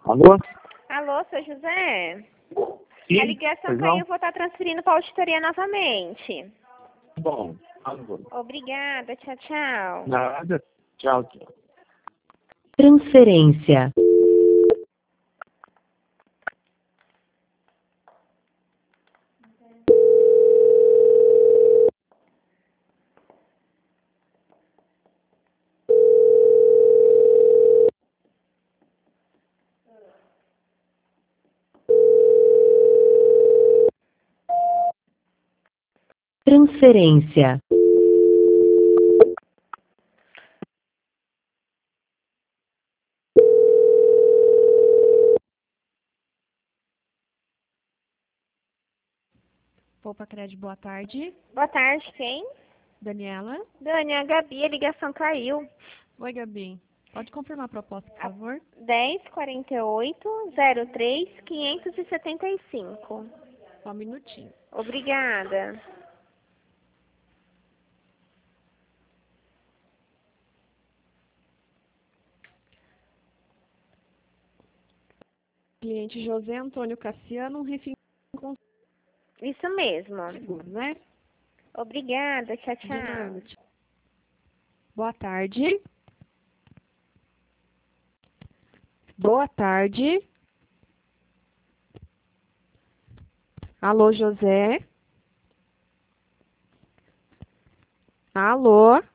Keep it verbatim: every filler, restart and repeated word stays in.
Alô? Alô, seu José? Sim, A ligação pois caiu, não? vou estar transferindo para a auditoria novamente. Bom, alô. Obrigada, tchau, tchau. Nada. Tchau, tchau. Transferência. Transferência. Poupa Crédito, boa tarde. Boa tarde, quem? Daniela. Dani, a Gabi, a ligação caiu. Oi, Gabi. Pode confirmar a proposta, por favor? dez, quarenta e oito, zero três, quinhentos e setenta e cinco. Só um minutinho. Obrigada. Cliente José Antônio Cassiano, um refim com Isso mesmo. seguro, né? Obrigada, tchau, De tchau. nada. Boa tarde. Boa tarde. Alô, José? Alô?